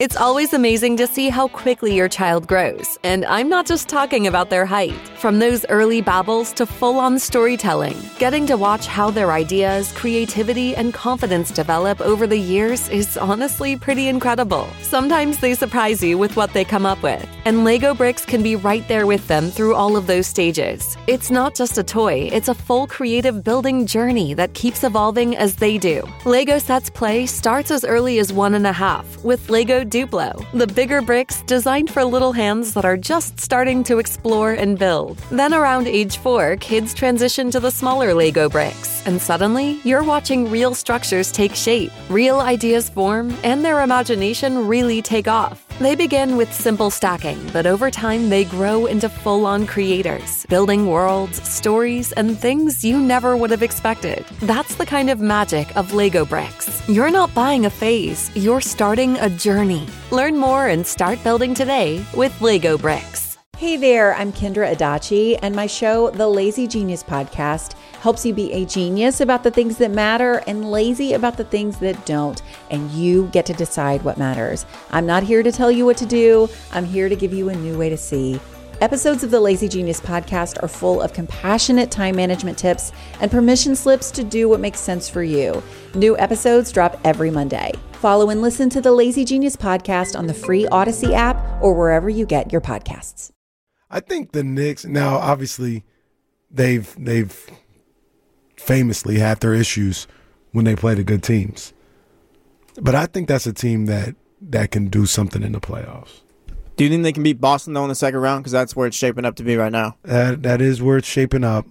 It's always amazing to see how quickly your child grows, and I'm not just talking about their height. From those early babbles to full-on storytelling, getting to watch how their ideas, creativity, and confidence develop over the years is honestly pretty incredible. Sometimes they surprise you with what they come up with, and Lego Bricks can be right there with them through all of those stages. It's not just a toy, it's a full creative building journey that keeps evolving as they do. Lego Sets Play starts as early as 1.5 with Lego Duplo, the bigger bricks designed for little hands that are just starting to explore and build. Then around age 4, kids transition to the smaller Lego bricks, and suddenly you're watching real structures take shape, real ideas form, and their imagination really take off. They begin with simple stacking, but over time they grow into full-on creators, building worlds, stories, and things you never would have expected. That's the kind of magic of Lego Bricks. You're not buying a phase, you're starting a journey. Learn more and start building today with Lego Bricks. Hey there, I'm Kendra Adachi, and my show, The Lazy Genius Podcast, helps you be a genius about the things that matter and lazy about the things that don't, and you get to decide what matters. I'm not here to tell you what to do. I'm here to give you a new way to see. Episodes of the Lazy Genius Podcast are full of compassionate time management tips and permission slips to do what makes sense for you. New episodes drop every Monday. Follow and listen to the Lazy Genius Podcast on the free Odyssey app or wherever you get your podcasts. I think the Knicks, now obviously they've famously had their issues when they play the good teams. But I think that's a team that can do something in the playoffs. Do you think they can beat Boston, though, in the second round? Because that's where it's shaping up to be right now. That is where it's shaping up.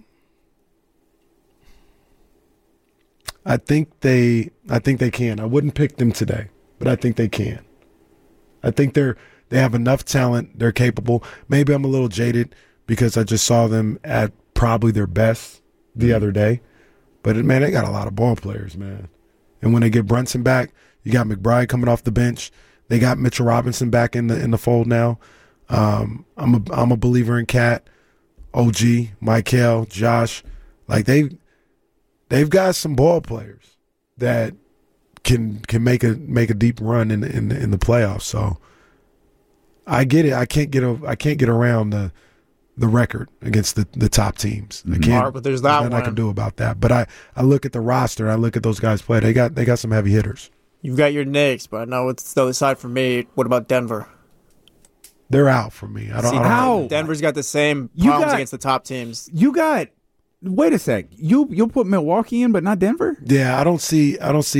I think they can. I wouldn't pick them today, but I think they can. I think they have enough talent. They're capable. Maybe I'm a little jaded because I just saw them at probably their best the other day. But, man, they got a lot of ball players, man. And when they get Brunson back, you got McBride coming off the bench. They got Mitchell Robinson back in the fold now. I'm a believer in Cat, OG, Michael, Josh. Like they've got some ball players that can make a deep run in the playoffs. So I get it. I can't get around the record against the top teams. I can't. But there's that one I can do about that. But I look at the roster. I look at those guys play. They got some heavy hitters. You've got your Knicks, but I know it's the other side for me. What about Denver? They're out for me. I don't know. Denver's got the same problems against the top teams. Wait a sec. You'll put Milwaukee in, but not Denver? Yeah, I don't see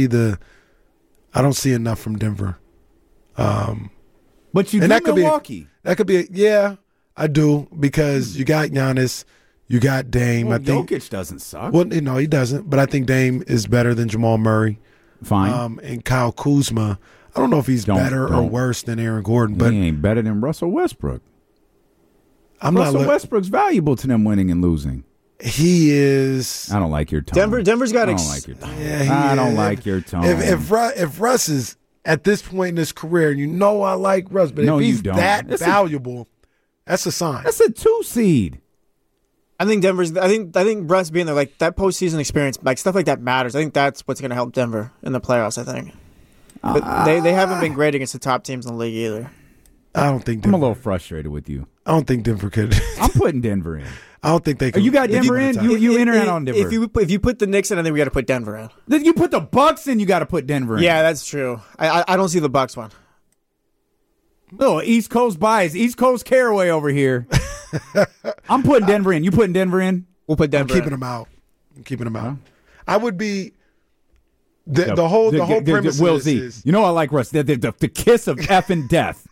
enough from Denver. But you do Milwaukee. That could be. Yeah, I do because you got Giannis, you got Dame. Well, I think Jokic doesn't suck. Well, no, he doesn't. But I think Dame is better than Jamal Murray. Fine. And Kyle Kuzma. I don't know if he's better or worse than Aaron Gordon, but he ain't better than Russell Westbrook. Russell Westbrook's valuable to them winning and losing. He is. I don't like your tone. Denver's got. I don't like your tone. Yeah, I don't like your tone. If Russ is at this point in his career, you know I like Russ, but if he's that valuable, that's a sign. That's a 2 seed. I think I think Russ being there, like that postseason experience, like stuff like that matters. I think that's what's going to help Denver in the playoffs. I think, but they haven't been great against the top teams in the league either. I don't think I'm a little frustrated with you. I don't think Denver could. I'm putting Denver in. I don't think they could. You got Denver in? You in or out on Denver? If you put the Knicks in, I think we got to put Denver in. Then you put the Bucks in, you got to put Denver in. Yeah, that's true. I don't see the Bucks one. Oh, East Coast bias. East Coast Caraway over here. I'm putting Denver in. You putting Denver in? We'll put Denver I'm keeping them out. I would be the whole premise Will of this Z. is, you know I like Russ. The kiss of effing death.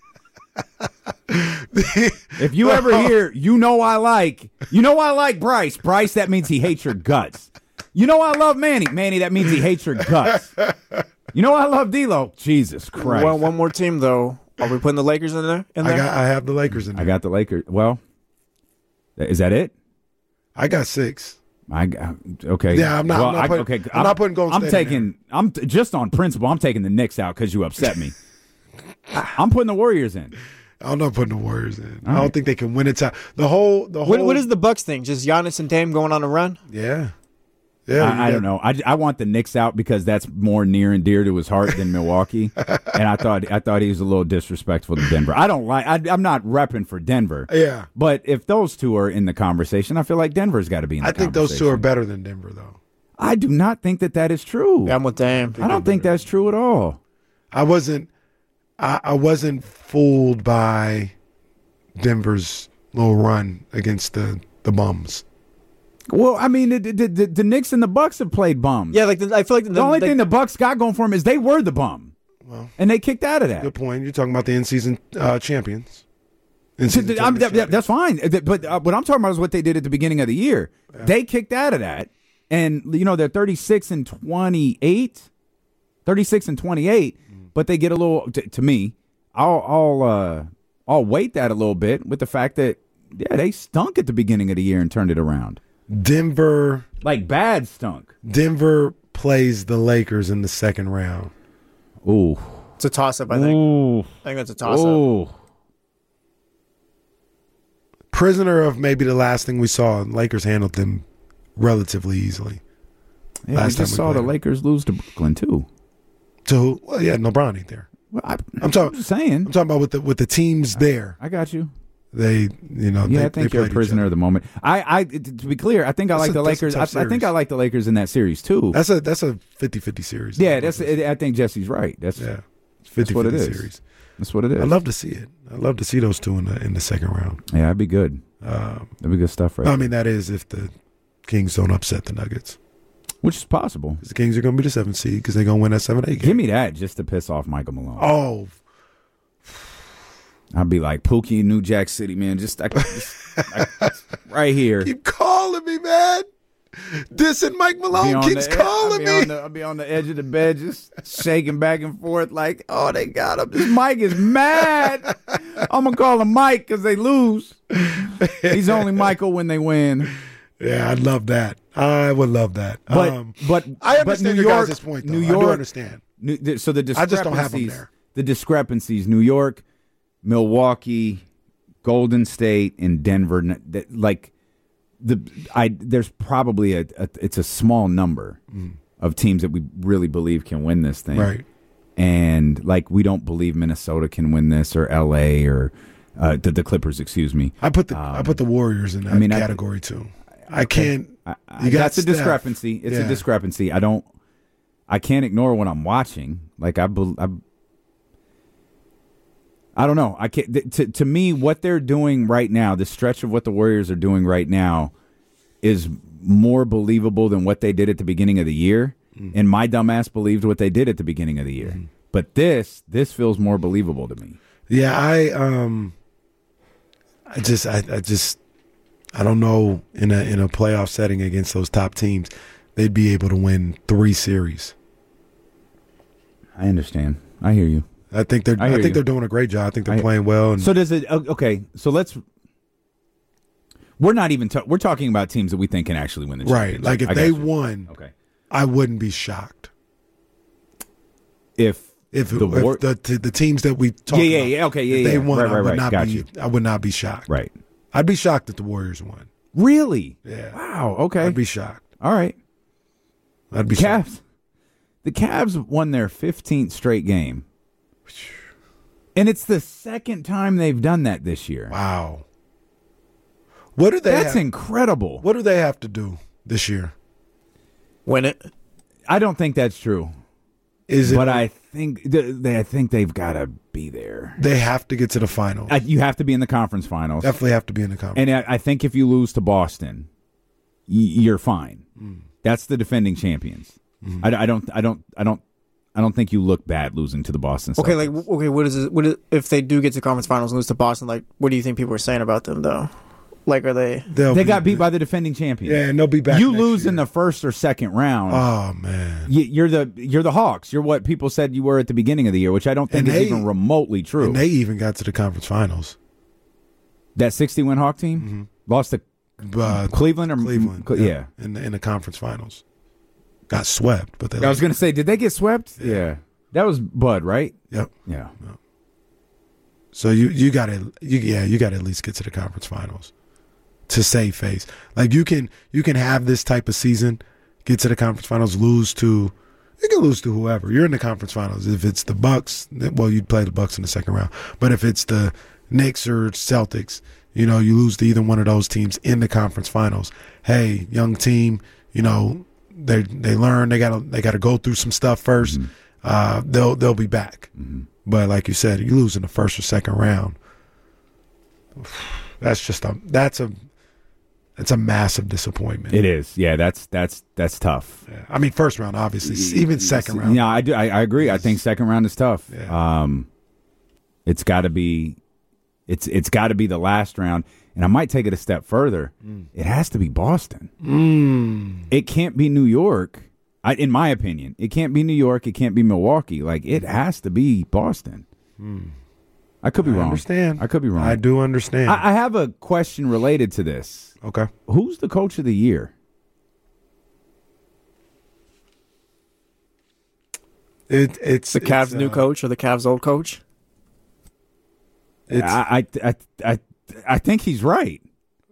If you ever hear, you know I like Bryce. Bryce, that means he hates your guts. You know I love Manny. Manny, that means he hates your guts. You know I love D-Lo. Jesus Christ. Well, one more team, though. Are we putting the Lakers in there? I have the Lakers in there. I got the Lakers. Well, is that it? I got 6. Okay. Yeah, I'm not putting Golden State in there. I'm just on principle. I'm taking the Knicks out because you upset me. I'm putting the Warriors in. I'm not putting the Warriors in. I don't think they can win it. The whole. What is the Bucks thing? Just Giannis and Dame going on a run? Yeah. Yeah, I don't know. I want the Knicks out because that's more near and dear to his heart than Milwaukee. And I thought he was a little disrespectful to Denver. I'm not repping for Denver. Yeah. But if those two are in the conversation, I feel like Denver's got to be in the I think those two are better than Denver, though. I do not think that is true. Yeah, I'm with Dame. I don't think that's true at all. I wasn't fooled by Denver's little run against the bums. Well, I mean, the Knicks and the Bucks have played bums. Yeah, like I feel like the only thing the Bucks got going for them is they were the bum, and they kicked out of that. Good point. You're talking about the in-season champions. That's fine. But what I'm talking about is what they did at the beginning of the year. Yeah. They kicked out of that, and they're 36-28, 36-28. But they get a little. To me, I'll weight that a little bit with the fact that they stunk at the beginning of the year and turned it around. Denver, like bad stunk. Denver plays the Lakers in the second round. Ooh, it's a toss-up. I think. Ooh. I think that's a toss-up. Prisoner of maybe the last thing we saw. Lakers handled them relatively easily. Yeah, we just saw the Lakers lose to Brooklyn too. So LeBron ain't there. Well, I'm just saying. I'm talking about with the teams there. I got you. They, I think you're a prisoner of the moment. To be clear, I think I like the Lakers. I think I like the Lakers in that series too. That's a 50-50 series. Yeah, I think Jesse's right. It's 50-50 series. That's what it is. I'd love to see it. I'd love to see those two in the second round. Yeah, that'd be good. That'd be good stuff, right? I mean, that is if the Kings don't upset the Nuggets. Which is possible. The Kings are going to be the 7th seed because they're going to win that 7-8 game. Give me that just to piss off Michael Malone. Oh. I'd be like, Pookie in New Jack City, man. Just right here. Keep calling me, man. Dissing Mike Malone keeps calling me. I'll be on the edge of the bed just shaking back and forth like, oh, they got him. This Mike is mad. I'm going to call him Mike because they lose. He's only Michael when they win. Yeah, I'd love that. I would love that. But I understand New your York, guys' point, though. New York, I do understand. So the discrepancies, I just don't have them there. The discrepancies, New York, Milwaukee, Golden State, and Denver, there's probably it's a small number of teams that we really believe can win this thing. Right. And we don't believe Minnesota can win this or LA or the Clippers, excuse me. I put the Warriors in that category too. I can't. That's a discrepancy. It's a discrepancy. I can't ignore what I'm watching. I don't know. I can't. To me, what they're doing right now, the stretch of what the Warriors are doing right now, is more believable than what they did at the beginning of the year. And my dumbass believed what they did at the beginning of the year. But this feels more believable to me. Yeah, I don't know in a playoff setting against those top teams, they'd be able to win 3 series. I understand. I hear you. I think they're doing a great job. I think they're playing well. So does it? Okay. So we're not even we're talking about teams that we think can actually win the championship. Right. Like if they won, I wouldn't be shocked. If the teams that we talk about, okay, if they won, right. I would not be shocked. Right. I'd be shocked if the Warriors won. Really? Yeah. Wow. Okay. I'd be shocked. All right. I'd be shocked. The Cavs won their 15th straight game. And it's the second time they've done that this year. Wow. What do they That's incredible. What do they have to do this year? Win it? I don't think that's true. Is it? But I think they've got to be there. They have to get to the finals. You have to be in the conference finals. Definitely have to be in the conference. And I think if you lose to Boston, you're fine. That's the defending champions. I don't think you look bad losing to the Boston Celtics. Okay, what is it? If they do get to conference finals and lose to Boston? What do you think people are saying about them though? Are they? They got beat by the defending champions. Yeah, and they'll be back. You lose in the first or second round. Oh man, you're the Hawks. You're what people said you were at the beginning of the year, which I don't think is even remotely true. And they even got to the conference finals. That 60-win Hawk team lost to Cleveland or Cleveland. Yeah, in the conference finals. Got swept, but I was going to say, did they get swept? Yeah. That was Bud, right? Yep. Yeah. So you got to at least get to the conference finals to save face. You can have this type of season get to the conference finals, lose to. You can lose to whoever. You're in the conference finals. If it's the Bucks, well, you'd play the Bucks in the second round. But if it's the Knicks or Celtics, you lose to either one of those teams in the conference finals. Hey, young team, they learn they gotta go through some stuff first. Mm-hmm. They'll be back. Mm-hmm. But like you said, you lose in the first or second round. That's a massive disappointment. It is. Yeah, that's tough. Yeah. I mean, first round, obviously, even second round. Yeah, I do. I agree. I think second round is tough. Yeah. It's got to be. It's got to be the last round, and I might take it a step further. It has to be Boston. It can't be New York. In my opinion, it can't be New York. It can't be Milwaukee. Like, it has to be Boston. I could be wrong. Understand? I could be wrong. I do understand. I have a question related to this. Okay. Who's the coach of the year? It's the Cavs' new coach or the Cavs' old coach. I think he's right.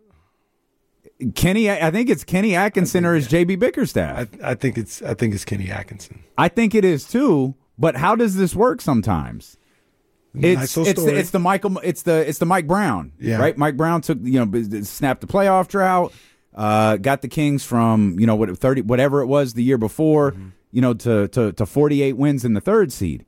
I think it's Kenny Atkinson or is JB Bickerstaff. I think it's Kenny Atkinson. I think it is too. But how does this work sometimes? It's the Mike Brown. Yeah. Right. Mike Brown took snapped the playoff drought. Got the Kings from 30 whatever it was the year before to 48 wins in the third seed.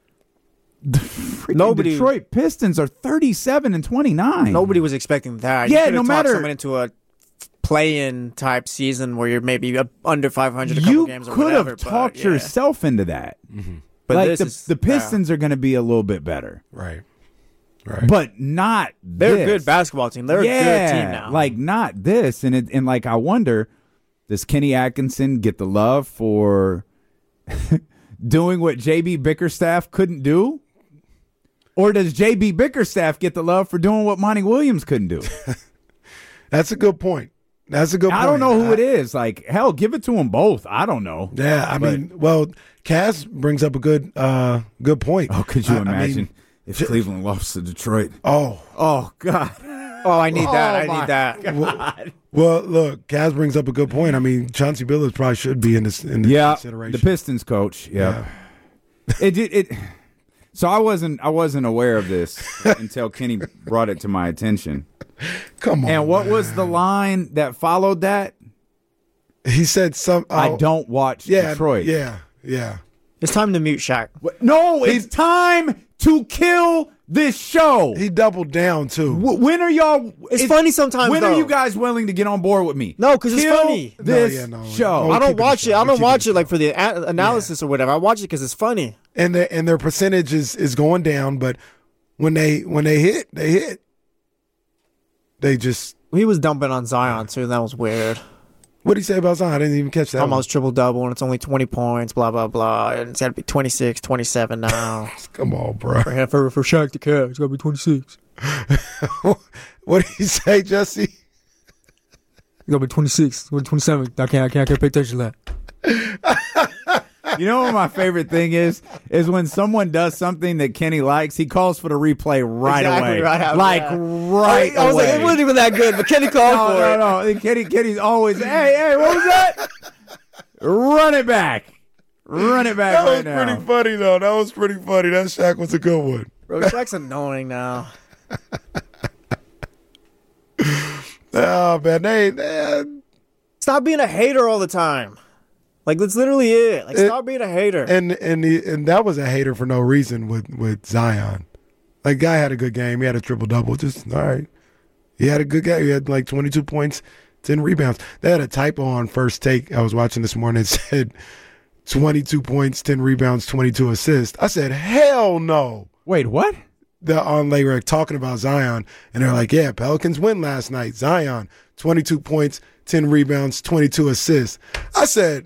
Detroit Pistons are 37-29. Nobody was expecting that. Yeah, you no matter someone into a play-in type season where you're maybe under 500 a couple games or whatever. You could have talked yourself into that. Mm-hmm. But like the Pistons are going to be a little bit better, right? But not. They're a good basketball team. They're a good team now. Like not this, and like I wonder, does Kenny Atkinson get the love for doing what JB Bickerstaff couldn't do? Or does J.B. Bickerstaff get the love for doing what Monty Williams couldn't do? That's a good point. I don't know who it is. Like, hell, give it to them both. I don't know. Yeah, I mean, Kaz brings up a good point. Oh, could you imagine if Cleveland lost to Detroit? Oh, God. Oh, I need that. I need that. God. Well, look, Kaz brings up a good point. I mean, Chauncey Billups probably should be in this consideration. The Pistons coach. Yeah. So I wasn't aware of this until Kenny brought it to my attention. Come on. And what was the line that followed that? He said I don't watch Detroit. Yeah. It's time to mute Shaq. No, it's time to kill this show. He doubled down too. When are y'all? It's funny sometimes. When are you guys willing to get on board with me? No, because it's funny. This show. I don't watch it. I don't watch it like for the analysis or whatever. I watch it because it's funny. And their percentage is going down, but when they hit, they hit. They just. He was dumping on Zion too. And that was weird. What did he say about Zion? I didn't even catch that. Almost triple-double, and it's only 20 points, blah, blah, blah. And it's got to be 26, 27 now. Come on, bro. For Shaq to catch, it's got to be 26. What did he say, Jesse? It's got to be 26, 27. I can't pay attention to that. You know what my favorite thing is when someone does something that Kenny likes, he calls for the replay right away. Right away. I was like, it wasn't even that good, but Kenny called for it. No. Kenny's always, hey, what was that? Run it back right now. That was pretty funny, though. That was pretty funny. That Shaq was a good one. Bro, Shaq's annoying now. Oh, man. Stop being a hater all the time. Like, that's literally it. Like, stop being a hater. And that was a hater for no reason with Zion. Like, guy had a good game. He had a triple-double. Just, all right. He had a good game. He had, 22 points, 10 rebounds. They had a typo on First Take I was watching this morning. It said 22 points, 10 rebounds, 22 assists. I said, hell no. Wait, what? They were talking about Zion, and they're like, yeah, Pelicans win last night. Zion, 22 points, 10 rebounds, 22 assists. I said,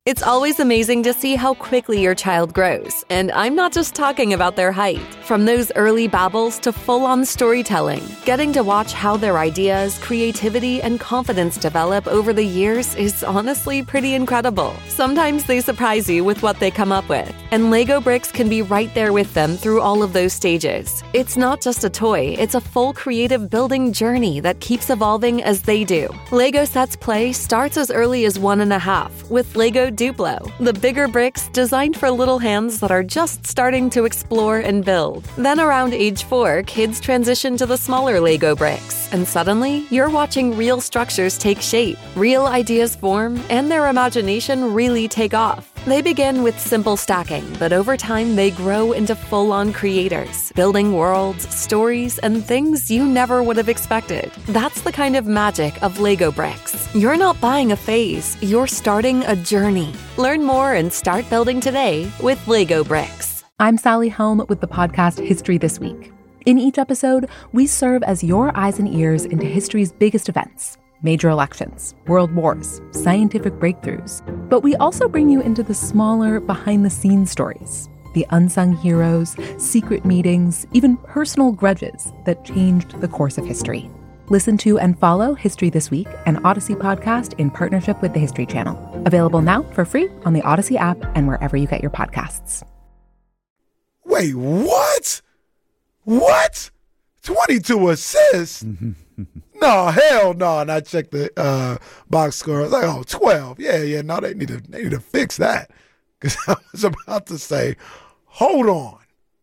It's always amazing to see how quickly your child grows, and I'm not just talking about their height. From those early babbles to full-on storytelling, getting to watch how their ideas, creativity, and confidence develop over the years is honestly pretty incredible. Sometimes they surprise you with what they come up with, and Lego Bricks can be right there with them through all of those stages. It's not just a toy, it's a full creative building journey that keeps evolving as they do. Lego Sets Play starts as early as 1.5 with Lego Duplo, the bigger bricks designed for little hands that are just starting to explore and build. Then around age 4, kids transition to the smaller Lego bricks, and suddenly you're watching real structures take shape, real ideas form, and their imagination really take off. They begin with simple stacking, but over time they grow into full-on creators, building worlds, stories, and things you never would have expected. That's the kind of magic of Lego Bricks. You're not buying a phase, you're starting a journey. Learn more and start building today with Lego Bricks. I'm Sally Helm with the podcast History This Week. In each episode, we serve as your eyes and ears into history's biggest events. Major elections, world wars, scientific breakthroughs. But we also bring you into the smaller, behind-the-scenes stories, the unsung heroes, secret meetings, even personal grudges that changed the course of history. Listen to and follow History This Week, an Odyssey podcast in partnership with the History Channel. Available now for free on the Odyssey app and wherever you get your podcasts. Wait, what? What? 22 assists? No, hell no. And I checked the box score. I was like, oh, 12. Yeah. No, they need to fix that. Because I was about to say, hold on.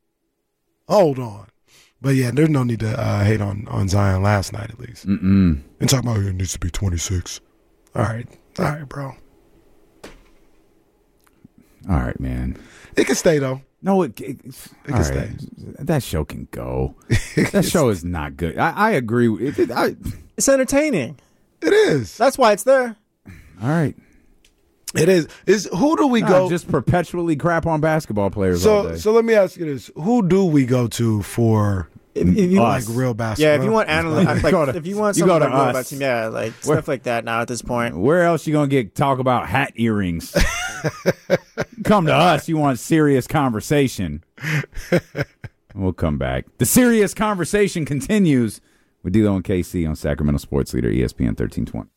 But yeah, there's no need to hate on Zion last night at least. And talking about it needs to be 26. All right, bro. All right, man. It can stay though. No, it can stay. That show can go. That show is not good. I agree. It's entertaining. It is. That's why it's there. All right. It is. Who do we go? Just perpetually crap on basketball players all day. So let me ask you this: who do we go to for If you like real basketball? Yeah, if you want analysts, if you want something go to like real us. about team, yeah, like stuff like that. Now at this point, Where else you gonna talk about hat earrings? Come to us. You want serious conversation? We'll come back. The serious conversation continues with D'Lo and KC on Sacramento Sports Leader ESPN 1320.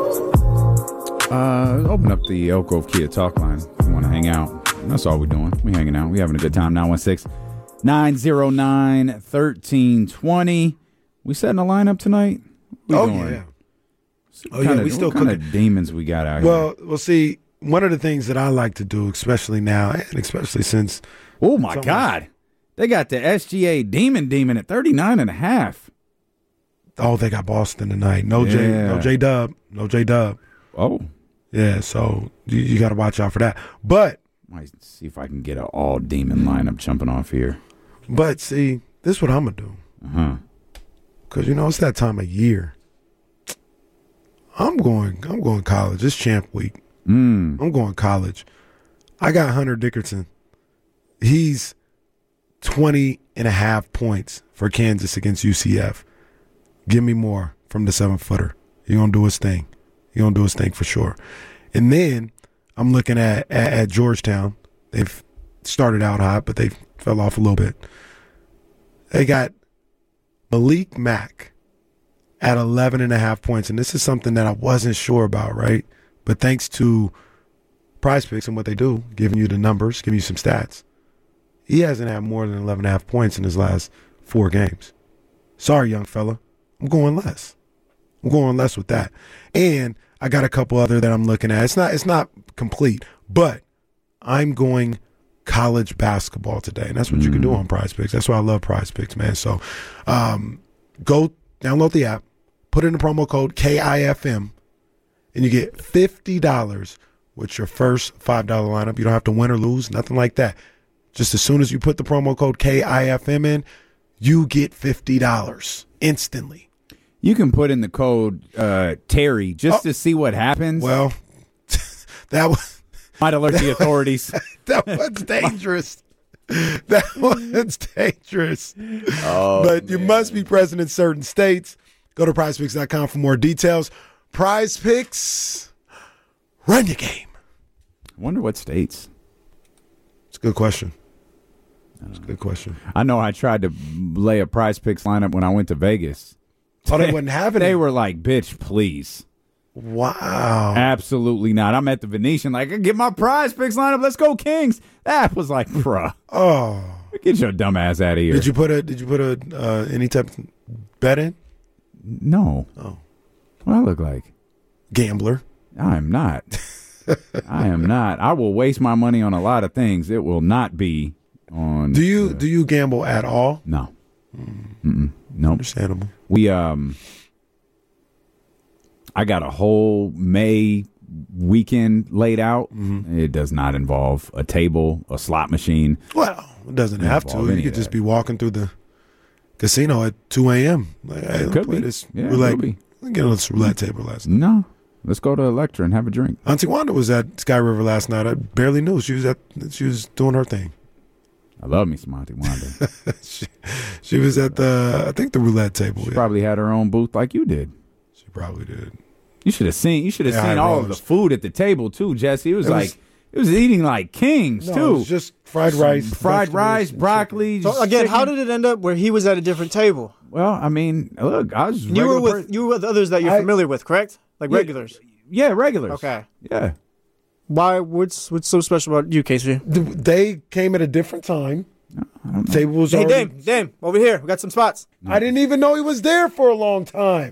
Open up the Elk Grove Kia talk line if you want to hang out. That's all we're doing. We're hanging out. We're having a good time. 916-909-1320. We setting a lineup tonight? Yeah. We still what kind of demons we got out here? Well, see, one of the things that I like to do, especially now, and especially since... Oh, my God. They got the SGA Demon at 39.5. Oh, they got Boston tonight. No J-Dub. Oh. Yeah, so you got to watch out for that. But... Might see if I can get an all-demon lineup jumping off here. But, see, this is what I'm going to do. Because, it's that time of year. I'm going college. It's champ week. I'm going college. I got Hunter Dickerson. He's 20.5 points for Kansas against UCF. Give me more from the 7-footer. He's going to do his thing. He's going to do his thing for sure. And then I'm looking at Georgetown. They've started out hot, but they fell off a little bit. They got Malik Mack at 11.5 points. And this is something that I wasn't sure about, right? But thanks to Prize Picks and what they do, giving you the numbers, giving you some stats, he hasn't had more than 11.5 points in his last 4 games. Sorry, young fella. I'm going less. With that. And I got a couple other that I'm looking at. It's not complete, but I'm going college basketball today. And that's what you can do on Prize Picks. That's why I love Prize Picks, man. So go download the app, put in the promo code KIFM, and you get $50 with your first $5 lineup. You don't have to win or lose, nothing like that. Just as soon as you put the promo code KIFM in, you get $50 instantly. You can put in the code Terry just to see what happens. Well, that was... Might alert the authorities. That was dangerous. But you must be present in certain states. Go to prizepicks.com for more details. Prize Picks, run your game. I wonder what states. It's a good question. It's a good question. I know I tried to lay a Prize Picks lineup when I went to Vegas. Oh, they wouldn't have it. They were like, bitch, please. Wow. Absolutely not. I'm at the Venetian, like, get my Prize Picks lineup. Let's go, Kings. That was like, bruh. Oh. Get your dumb ass out of here. Did you put a any type of bet in? No. Oh. What do I look like? Gambler. I am not. I am not. I will waste my money on a lot of things. It will not be on. Do you gamble at all? No. No. Understandable. We I got a whole May weekend laid out. Mm-hmm. It does not involve a table, a slot machine. Well, it doesn't have to. You could just be walking through the casino at 2 a.m. Like, hey, let's play this roulette. Get on this roulette table last night. No. Let's go to Electra and have a drink. Auntie Wanda was at Sky River last night. I barely knew she was doing her thing. I love me some Auntie Wanda. she was at the roulette table. She probably had her own booth like you did. She probably did. You should have seen all of the food at the table too, Jesse. It was eating like kings too. It was just fried rice, broccoli. So again, how did it end up where he was at a different table? Well, I mean, look, I was. You were with others that you're familiar with, correct? Like regulars. Yeah, regulars. Okay. Yeah. Why? What's so special about you, Casey? They came at a different time. Table was hey, already... Dame, over here. We got some spots. I didn't even know he was there for a long time.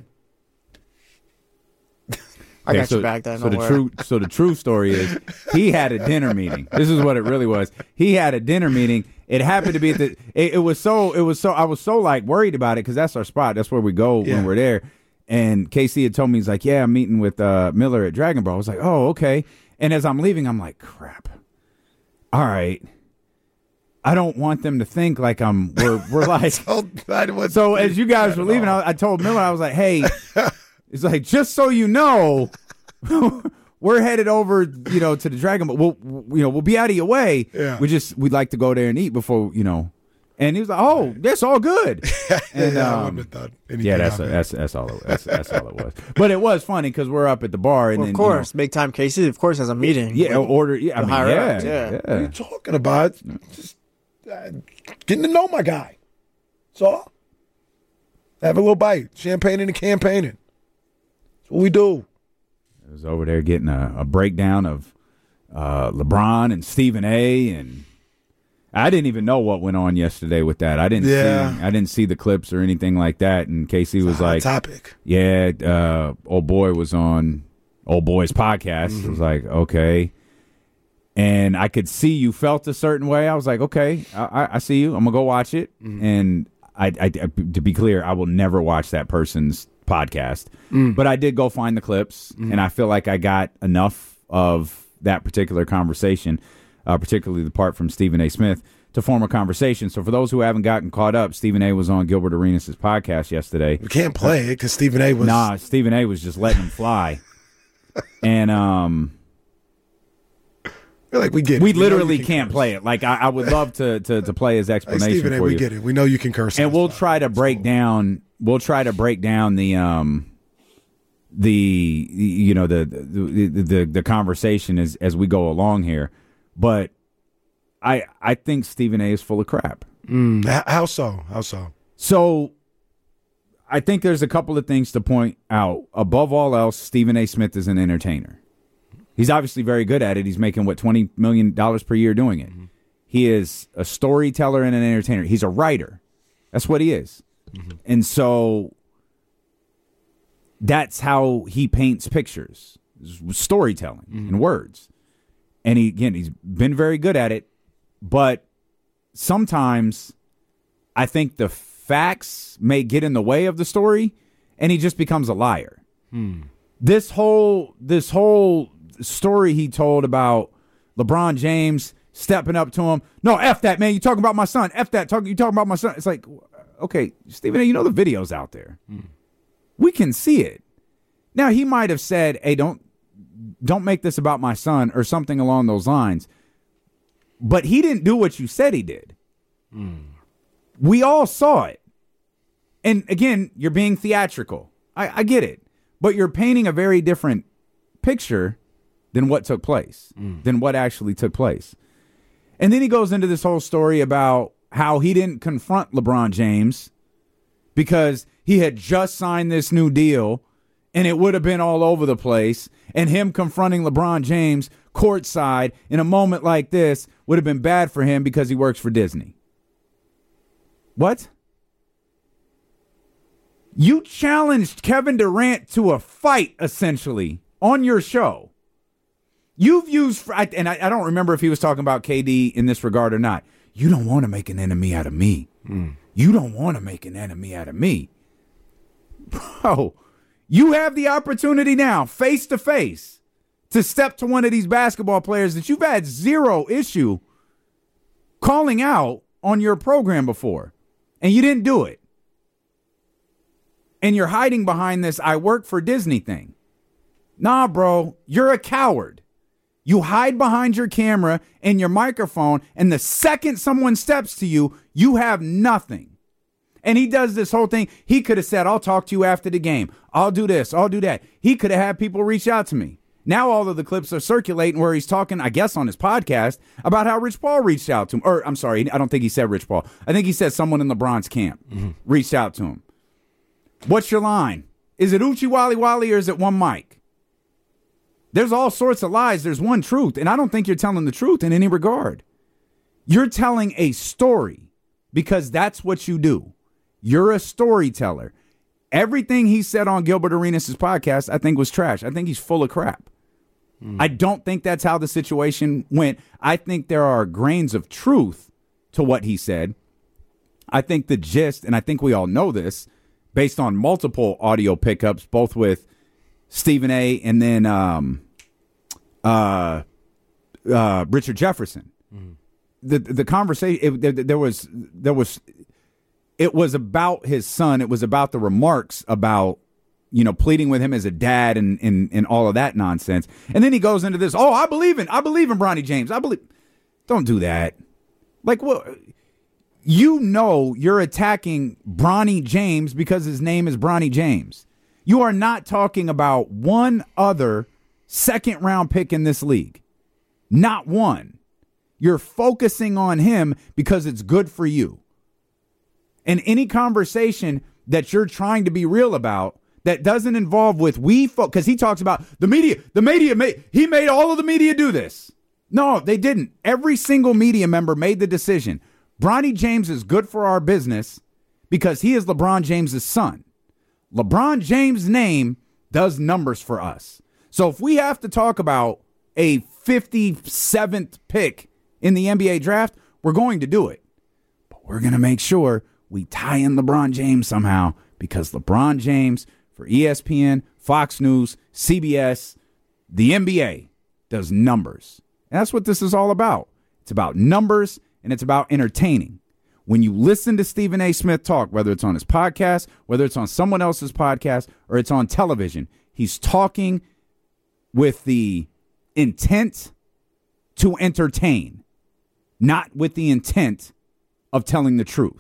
I got you back then. So the true story is he had a dinner meeting. This is what it really was. He had a dinner meeting. It happened to be at it was so I was so like worried about it because that's our spot. That's where we go when we're there. And Casey had told me, he's like, yeah, I'm meeting with Miller at Dragon Ball. I was like, oh, okay. And as I'm leaving, I'm like, crap. All right. I don't want them to think like we're like. So as you guys were leaving, I told Miller, I was like, hey, it's like, just so you know, we're headed over, to the Dragon Ball. We'll be out of your way. Yeah. We'd like to go there and eat before, And he was like, "Oh, that's all good." And I wouldn't have thought anything. Yeah, that's all it was. But it was funny because we're up at the bar, and of course, big time Casey, of course, has a meeting. Yeah, order. Yeah, yeah. What are you talking about? Just getting to know my guy. That's all. Have a little bite, champagne and campaigning. That's what we do. I was over there getting a breakdown of LeBron and Stephen A. and. I didn't even know what went on yesterday with that. I didn't see the clips or anything like that. And Casey was like, topic. Yeah, old boy was on old boy's podcast. Mm-hmm. I was like, okay. And I could see you felt a certain way. I was like, okay, I see you. I'm gonna go watch it. Mm-hmm. And I to be clear, I will never watch that person's podcast. But I did go find the clips, and I feel like I got enough of that particular conversation. Particularly the part from Stephen A. Smith, to form a conversation. So for those who haven't gotten caught up, Stephen A. was on Gilbert Arenas' podcast yesterday. We can't play it because Stephen A. was... Nah, Stephen A. was just letting him fly. And I feel like we get it. We literally can't play it. Like, I would love to play his explanation Stephen A., for you. we get it. We know you can curse. And we'll try to break down the conversation as we go along here. But I think Stephen A. is full of crap. How so? How so? So I think there's a couple of things to point out. Above all else, Stephen A. Smith is an entertainer. He's obviously very good at it. He's making, $20 million per year doing it. Mm-hmm. He is a storyteller and an entertainer. He's a writer. That's what he is. Mm-hmm. And so that's how he paints pictures, storytelling and words. And he's been very good at it, but sometimes I think the facts may get in the way of the story, and he just becomes a liar. This whole story he told about LeBron James stepping up to him, no, F that, man, you talking about my son, F that, you talking about my son. It's like, okay, Stephen A., you know the video's out there. We can see it. Now, he might have said, hey, don't make this about my son or something along those lines. But he didn't do what you said he did. We all saw it. And again, you're being theatrical. I get it. But you're painting a very different picture than what took place, than what actually took place. And then he goes into this whole story about how he didn't confront LeBron James because he had just signed this new deal and it would have been all over the place. And him confronting LeBron James courtside in a moment like this would have been bad for him because he works for Disney. What? You challenged Kevin Durant to a fight, essentially, on your show. You've used, and I don't remember if he was talking about KD in this regard or not. You don't want to make an enemy out of me. You don't want to make an enemy out of me. Bro, you have the opportunity now, face to face, to step to one of these basketball players that you've had zero issue calling out on your program before, and you didn't do it. And you're hiding behind this I work for Disney thing. Nah, bro, you're a coward. You hide behind your camera and your microphone, and the second someone steps to you, you have nothing. And he does this whole thing. He could have said, I'll talk to you after the game. I'll do this. I'll do that. He could have had people reach out to me. Now all of the clips are circulating where he's talking, I guess, on his podcast about how Rich Paul reached out to him. Or, I'm sorry, I don't think he said Rich Paul. I think he said someone in LeBron's camp reached out to him. What's your line? Is it Uchi Wally Wally or is it one mic? There's all sorts of lies. There's one truth, and I don't think you're telling the truth in any regard. You're telling a story because that's what you do. You're a storyteller. Everything he said on Gilbert Arenas' podcast, I think was trash. I think he's full of crap. I don't think that's how the situation went. I think there are grains of truth to what he said. I think the gist, and I think we all know this, based on multiple audio pickups, both with Stephen A. and then Richard Jefferson. The conversation, it was about his son. It was about the remarks about, pleading with him as a dad and all of that nonsense. And then he goes into this, I believe in Bronny James. Don't do that. Like, what? You're attacking Bronny James because his name is Bronny James. You are not talking about one other second-round pick in this league. Not one. You're focusing on him because it's good for you. And any conversation that you're trying to be real about that doesn't involve with because he talks about the media he made all of the media do this. No, they didn't. Every single media member made the decision. Bronny James is good for our business because he is LeBron James's son. LeBron James' name does numbers for us. So if we have to talk about a 57th pick in the NBA draft, we're going to do it. But we're going to make sure we tie in LeBron James somehow because LeBron James for ESPN, Fox News, CBS, the NBA does numbers. And that's what this is all about. It's about numbers and it's about entertaining. When you listen to Stephen A. Smith talk, whether it's on his podcast, whether it's on someone else's podcast, or it's on television, he's talking with the intent to entertain, not with the intent of telling the truth.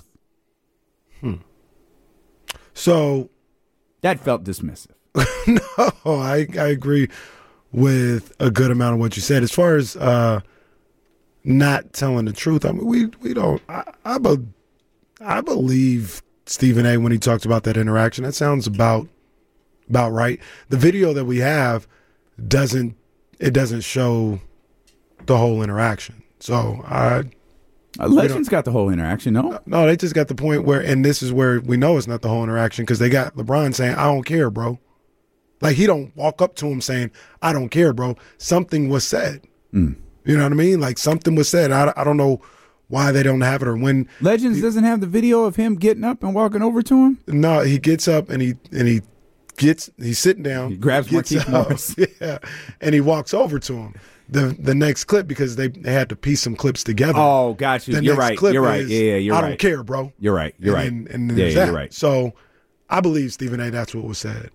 So that felt dismissive. No, I agree with a good amount of what you said. As far as not telling the truth, I mean, we don't. I believe Stephen A. when he talks about that interaction. That sounds about right. The video that we have doesn't show the whole interaction. So Legends got the whole interaction, no? No, they just got the point where, and this is where we know it's not the whole interaction because they got LeBron saying, I don't care, bro. Like, he don't walk up to him saying, I don't care, bro. Something was said. You know what I mean? Like, something was said. I don't know why they don't have it or when. Legends doesn't have the video of him getting up and walking over to him? No, he gets up and he's sitting down. He grabs Marquise Morris. Yeah, and he walks over to him. The next clip, because they had to piece some clips together. Oh, got you. You're right. You're right. Yeah, you're right. I don't care, bro. You're right. You're right. And yeah, you're right. So I believe Stephen A. that's what was said.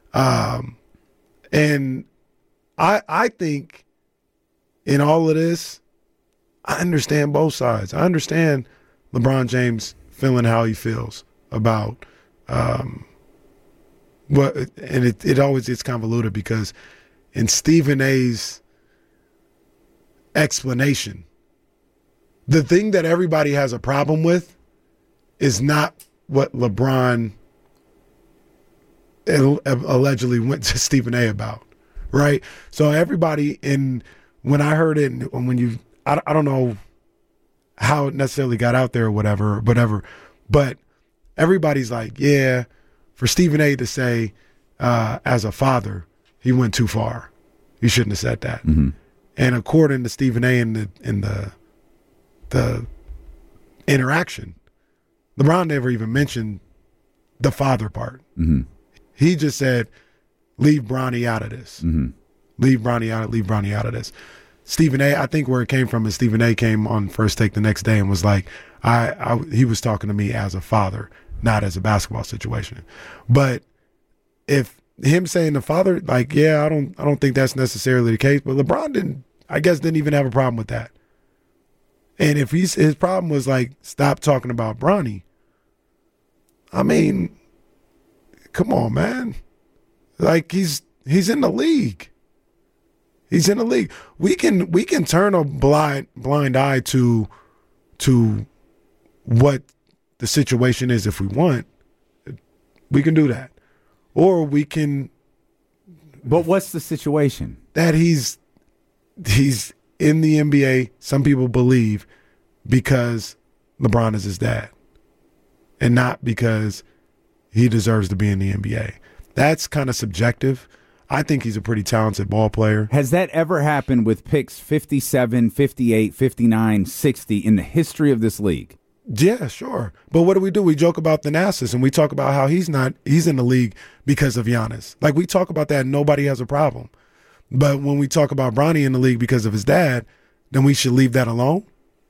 And I think in all of this, I understand both sides. I understand LeBron James feeling how he feels about what, and it always gets convoluted because in Stephen A.'s explanation. The thing that everybody has a problem with is not what LeBron allegedly went to Stephen A about, right? So everybody when I heard it, I don't know how it necessarily got out there or whatever, but everybody's like, yeah, for Stephen A to say as a father, he went too far. He shouldn't have said that. Mm-hmm. And according to Stephen A in the interaction, LeBron never even mentioned the father part. Mm-hmm. He just said, leave Bronny out of this. Mm-hmm. Leave Bronny out of this. Stephen A, I think where it came from is Stephen A came on First Take the next day and was like, he was talking to me as a father, not as a basketball situation. But if him saying the father, like, yeah, I don't think that's necessarily the case. But LeBron didn't even have a problem with that. And if his problem was like, stop talking about Bronny, I mean, come on, man. Like he's in the league. He's in the league. We can turn a blind eye to what the situation is if we want. We can do that. Or we can. But what's the situation? That he's in the NBA, some people believe, because LeBron is his dad. And not because he deserves to be in the NBA. That's kind of subjective. I think he's a pretty talented ball player. Has that ever happened with picks 57, 58, 59, 60 in the history of this league? Yeah, sure. But what do? We joke about Thanasis, and we talk about how he's in the league because of Giannis. Like, we talk about that and nobody has a problem. But when we talk about Bronny in the league because of his dad, then we should leave that alone.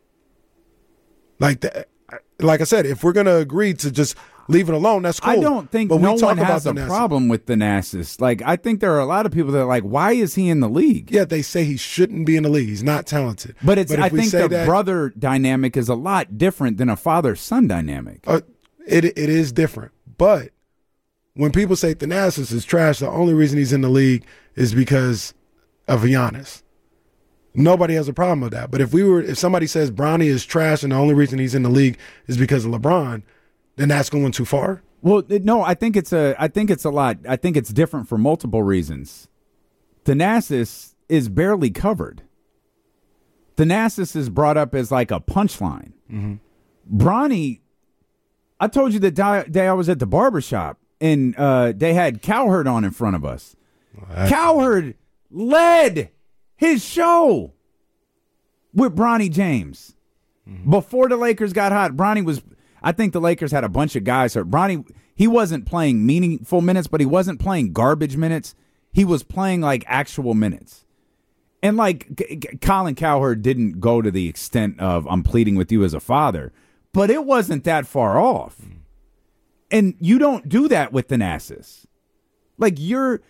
Like I said, if we're going to agree to just leave it alone, that's cool. I don't think no one has a problem with Thanasis. Like, I think there are a lot of people that are like, why is he in the league? Yeah, they say he shouldn't be in the league. He's not talented. But I think the brother dynamic is a lot different than a father-son dynamic. It is different. But when people say Thanasis is trash, the only reason he's in the league is because of Giannis. Nobody has a problem with that. But if somebody says Bronny is trash and the only reason he's in the league is because of LeBron, then that's going too far. Well, no, I think it's a lot. I think it's different for multiple reasons. Thanasis is barely covered. Thanasis is brought up as like a punchline. Mm-hmm. Bronny, I told you the day I was at the barbershop and they had Cowherd on in front of us. Cowherd led his show with Bronny James. Mm-hmm. Before the Lakers got hot, I think the Lakers had a bunch of guys hurt. Bronny, he wasn't playing meaningful minutes, but he wasn't playing garbage minutes. He was playing like actual minutes. And like Colin Cowherd didn't go to the extent of I'm pleading with you as a father, but it wasn't that far off. Mm-hmm. And you don't do that with Thanasis. Like you're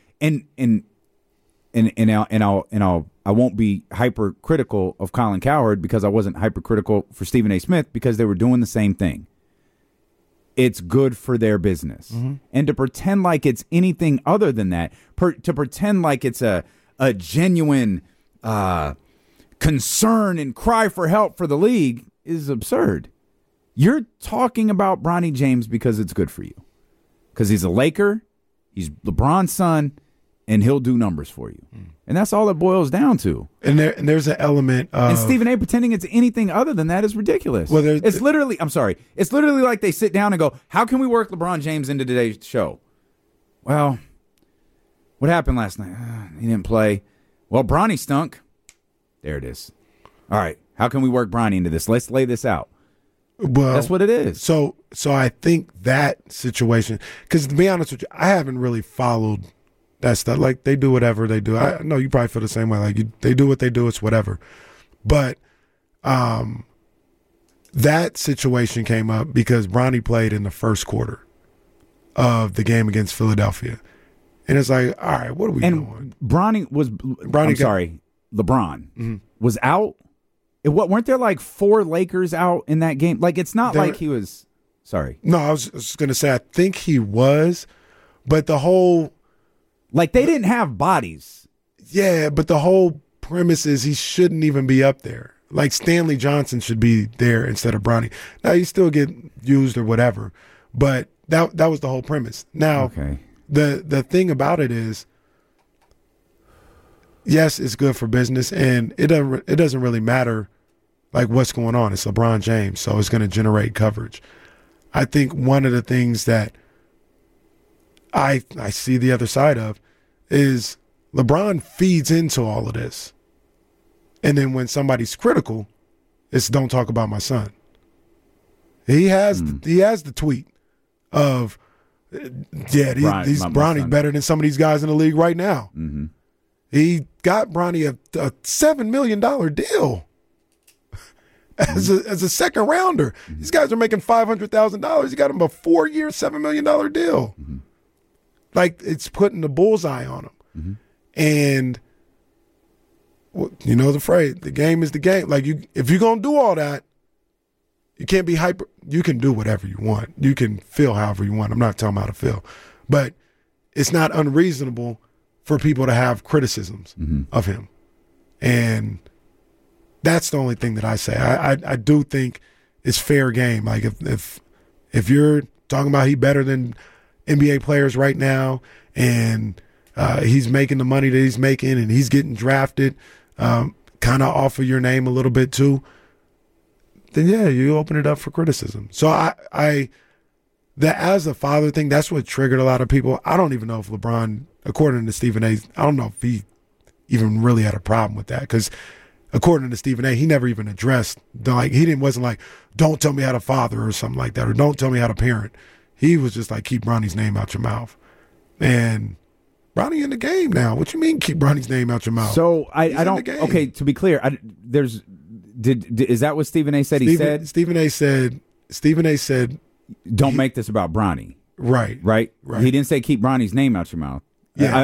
I won't be hypercritical of Colin Cowherd because I wasn't hypercritical for Stephen A. Smith because they were doing the same thing. It's good for their business. Mm-hmm. And to pretend like it's anything other than that, to pretend like it's a genuine concern and cry for help for the league is absurd. You're talking about Bronny James because it's good for you. Because he's a Laker, he's LeBron's son, and he'll do numbers for you. And that's all it boils down to. And there's an element of... And Stephen A. pretending it's anything other than that is ridiculous. Well, it's literally like they sit down and go, how can we work LeBron James into today's show? Well, what happened last night? He didn't play. Well, Bronny stunk. There it is. All right, how can we work Bronny into this? Let's lay this out. Well, that's what it is. So I think that situation... Because to be honest with you, I haven't really followed... that stuff. Like, they do whatever they do. I know you probably feel the same way. Like, they do what they do. It's whatever. But that situation came up because Bronny played in the first quarter of the game against Philadelphia. And it's like, all right, what are we doing? LeBron was out. Weren't there like 4 Lakers out in that game? Like, it's not like he was – sorry. No, I was going to say I think he was, but the whole – like, they didn't have bodies. Yeah, but the whole premise is he shouldn't even be up there. Like Stanley Johnson should be there instead of Bronny. Now you still get used or whatever, but that was the whole premise. Now the thing about it is, yes, it's good for business, and it doesn't really matter like what's going on. It's LeBron James, so it's going to generate coverage. I think one of the things that I see the other side of is LeBron feeds into all of this. And then when somebody's critical, it's don't talk about my son. He has the tweet of, Bronny's better than some of these guys in the league right now. Mm-hmm. He got Bronny a $7 million deal as a second rounder. Mm-hmm. These guys are making $500,000. He got him a 4-year, $7 million deal. Mm-hmm. Like, it's putting the bullseye on him. Mm-hmm. And you know the phrase, the game is the game. Like, if you're going to do all that, you can't be hyper. You can do whatever you want. You can feel however you want. I'm not talking about how to feel. But it's not unreasonable for people to have criticisms of him. And that's the only thing that I say. I do think it's fair game. Like, if you're talking about he better than NBA players right now, and he's making the money that he's making, and he's getting drafted kind of off of your name a little bit too, then yeah, you open it up for criticism. So I that as a father thing, that's what triggered a lot of people. I don't even know if LeBron, according to Stephen A., I don't know if he even really had a problem with that, because according to Stephen A., he never even addressed, wasn't like, don't tell me how to father or something like that, or don't tell me how to parent. He was just like, keep Bronny's name out your mouth. And Bronny in the game now. What you mean keep Bronny's name out your mouth? So I don't. Okay, to be clear, is that what Stephen A. said? Stephen A. said, don't make this about Bronny. Right. He didn't say keep Bronny's name out your mouth. Yeah,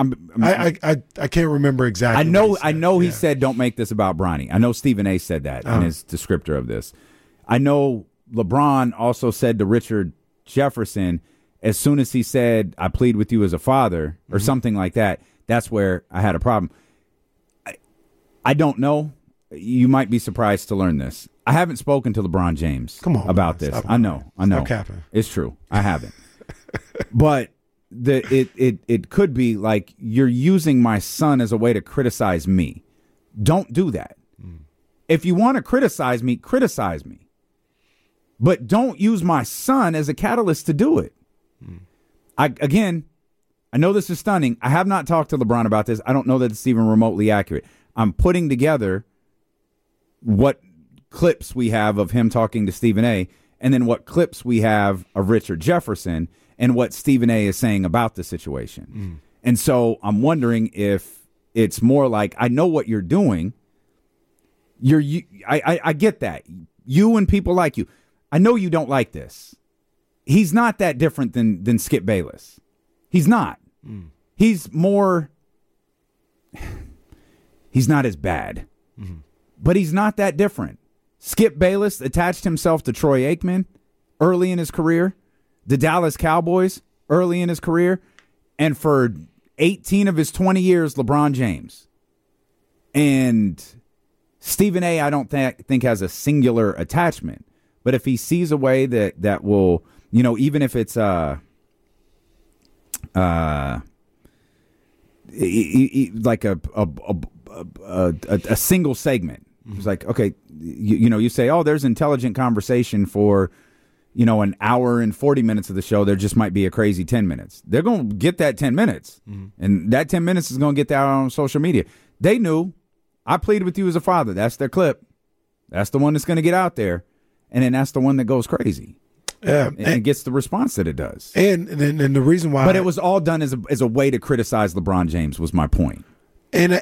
I can't remember exactly. I know he said don't make this about Bronny. I know Stephen A. said that in his descriptor of this. I know LeBron also said to Richard Jefferson, as soon as he said, I plead with you as a father, or something like that, that's where I had a problem. I don't know. You might be surprised to learn this. I haven't spoken to LeBron James about this. I know. It's true. I haven't. But it could be like, you're using my son as a way to criticize me. Don't do that. If you want to criticize me, but don't use my son as a catalyst to do it. I know this is stunning. I have not talked to LeBron about this. I don't know that it's even remotely accurate. I'm putting together what clips we have of him talking to Stephen A., and then what clips we have of Richard Jefferson and what Stephen A. is saying about the situation. And so I'm wondering if it's more like, I know what you're doing. I get that. You and people like you. I know you don't like this. He's not that different than Skip Bayless. He's not. He's more. He's not as bad, but he's not that different. Skip Bayless attached himself to Troy Aikman early in his career, the Dallas Cowboys early in his career, and for 18 of his 20 years, LeBron James. And Stephen A., I don't think has a singular attachment. But if he sees a way that will, even if it's like a single segment, it's like, okay, you say, oh, there's intelligent conversation for, an hour and 40 minutes of the show. There just might be a crazy 10 minutes. They're going to get that 10 minutes, and that 10 minutes is going to get that on social media. They knew. I pleaded with you as a father. That's their clip. That's the one that's going to get out there. And then that's the one that goes crazy. Yeah. And gets the response that it does. And the reason why. But it was all done as a way to criticize LeBron James, was my point. And